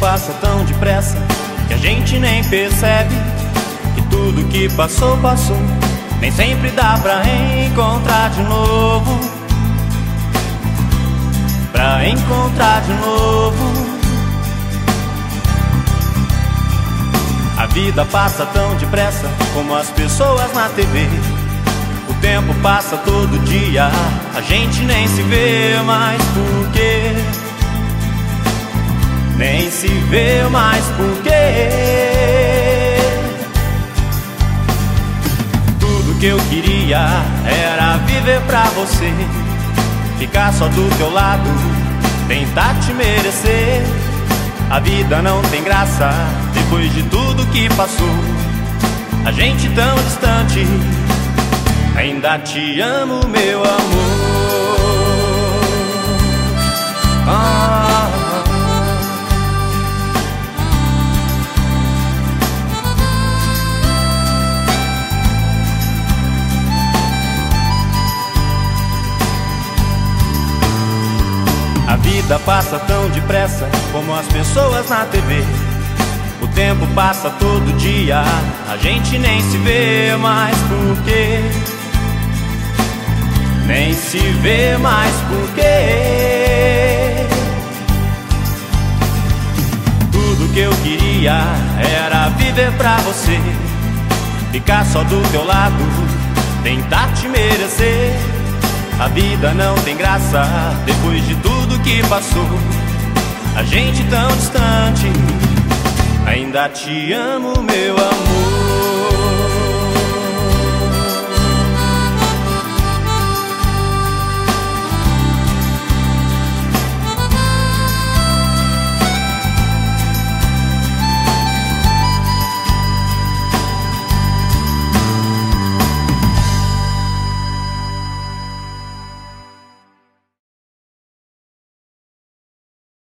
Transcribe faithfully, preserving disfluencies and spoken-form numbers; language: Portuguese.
passa tão depressa que a gente nem percebe que tudo que passou, passou. Nem sempre dá pra encontrar de novo, pra encontrar de novo. A vida passa tão depressa como as pessoas na T V. O tempo passa todo dia, a gente nem se vê mais. Por quê? Nem se vê mais. Por quê? Tudo que eu queria era viver pra você, ficar só do teu lado, tentar te merecer. A vida não tem graça depois de tudo que passou. A gente tão distante, ainda te amo, meu amor. Ah, a vida passa tão depressa como as pessoas na T V. O tempo passa todo dia, a gente nem se vê mais. Por quê? Nem se vê mais. Por quê? Tudo que eu queria era viver pra você, ficar só do teu lado, tentar te merecer. A vida não tem graça depois de tudo que passou. A gente tão distante, ainda te amo, meu amor.